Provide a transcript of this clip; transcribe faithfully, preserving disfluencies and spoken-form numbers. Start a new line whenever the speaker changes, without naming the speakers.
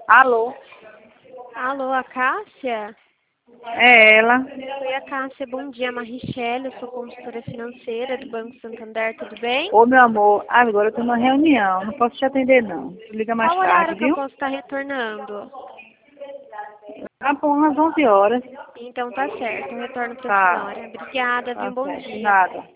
Alô?
Alô, a Cássia?
É ela.
Oi, a Cássia, bom dia, Marichelli, eu sou consultora financeira do Banco Santander, tudo bem?
Ô, meu amor, agora eu tô numa reunião, não posso te atender, não. Liga mais
Qual
tarde,
horário que eu
viu?
posso estar retornando?
Tá bom, umas onze horas.
Então tá certo, eu retorno para essa
Tá,
hora. Obrigada, viu?
tá
Bom
certo. De
dia.
nada.